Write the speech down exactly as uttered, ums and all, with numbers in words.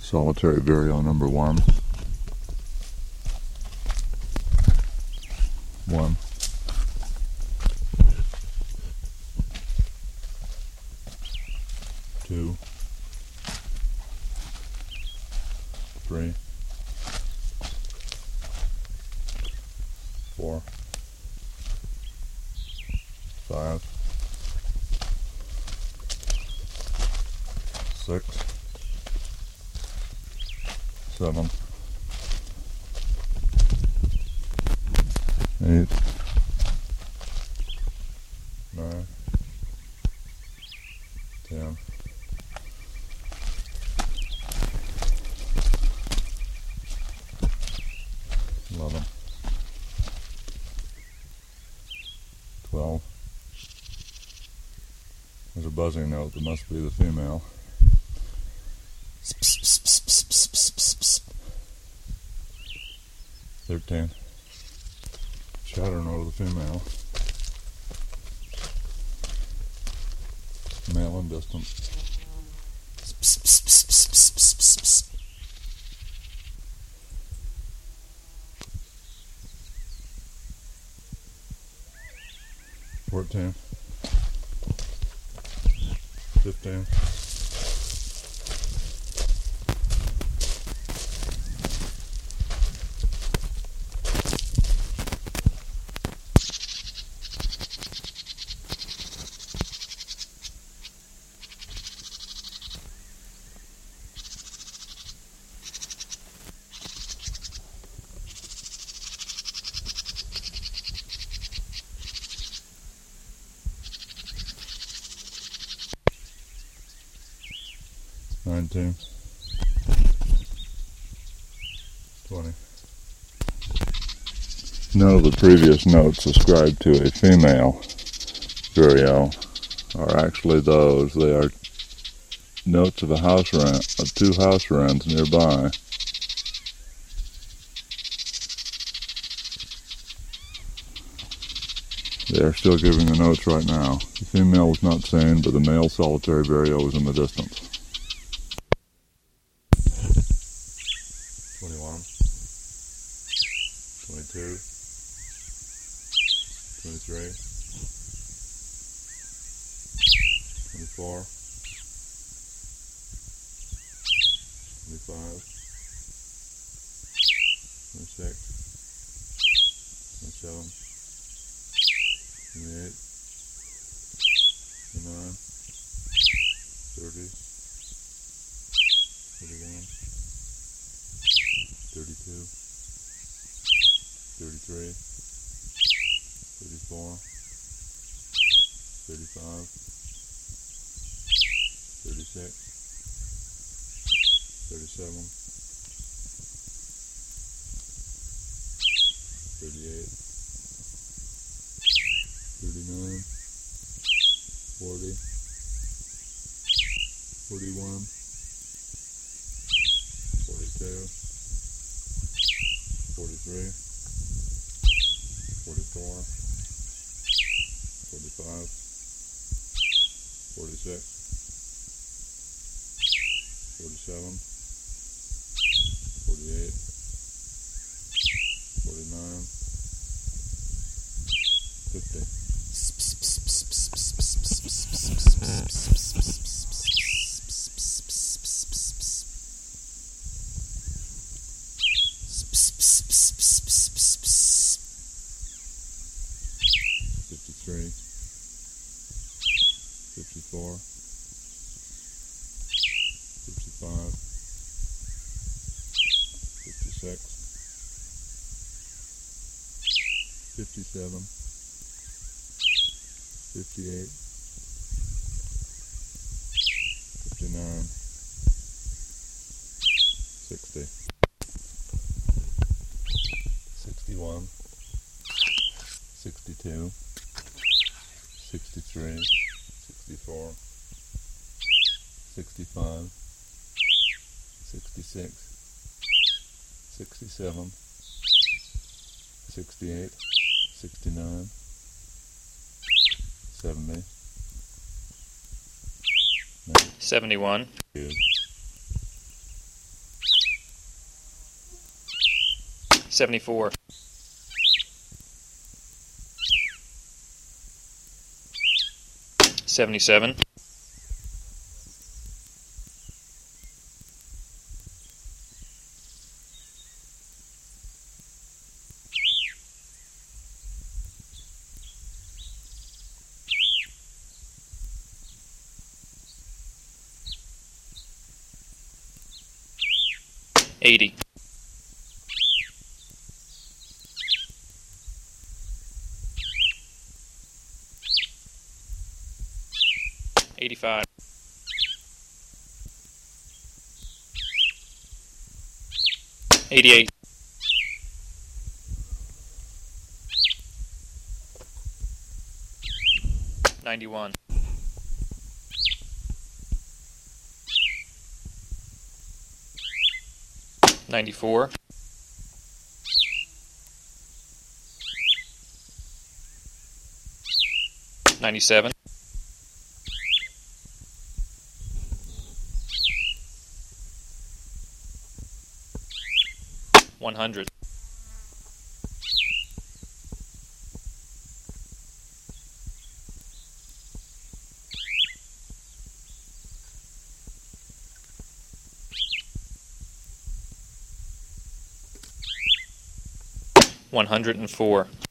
Solitary vireo number one. One. Two. Three. Four. Five. Six. Seven. Eight. Nine. Ten. Eleven. Twelve. There's a buzzing note that must be the female. Thirteen. Chatter note of the female. Male and distant. Fourteen. Fifteen. Nineteen. Twenty. None of the previous notes ascribed to a female vireo are actually those. They are notes of a house wren, of two house wrens nearby. They are still giving the notes right now. The female was not seen, but the male solitary vireo was in the distance. Twenty-one, twenty-two, twenty-three, twenty-four, twenty-five, twenty-six, twenty-seven, twenty-eight, twenty-nine, thirty, thirty-one, thirty-two, thirty-three, thirty-four, thirty-five, thirty-six, thirty-seven, thirty-eight, thirty-nine, forty, forty-one, forty-two, forty-three, forty-four, forty-five, forty-six, forty-seven, forty-eight, forty-nine, fifty. Fifty-three, fifty-four, fifty-five, fifty-six, fifty-seven, fifty-eight, fifty-nine, sixty, sixty-one, sixty-two, sixty-three, sixty-four, sixty-five, sixty-six, sixty-seven, sixty-eight, sixty-nine, seventy, seventy-one, seventy-four, seventy-seven, eighty, eighty-five, eighty-eight, ninety-one, ninety-four, ninety-seven, one hundred, one hundred and four.